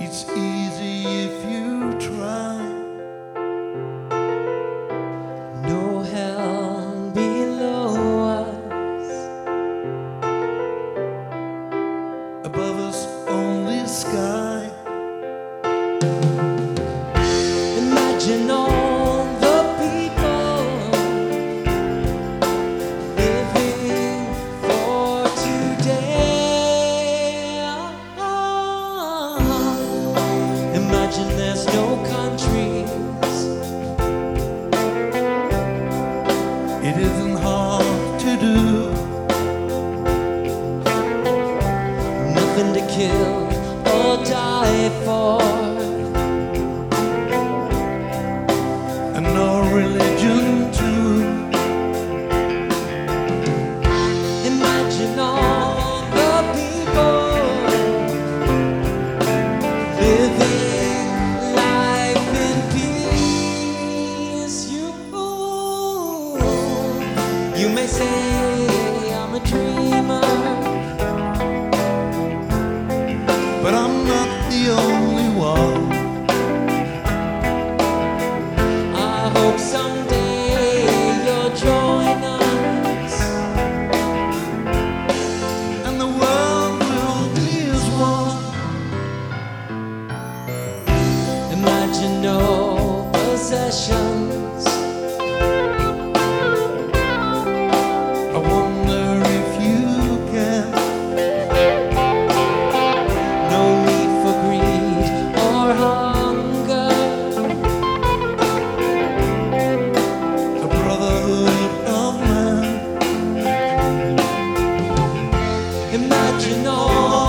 It's easy if you try. No hell below us, Above us only sky. imagine all the people living for today. Imagine there's no countries. It isn't hard to do. Nothing to kill or die for, And no religion too. imagine all the people living life in peace. You may say I'm a dreamer, But I'm not the only one. I hope someday you'll join us, And the world will be as one. imagine no possessions. I wonder if you can. No need for greed or hunger. A brotherhood of man. Imagine all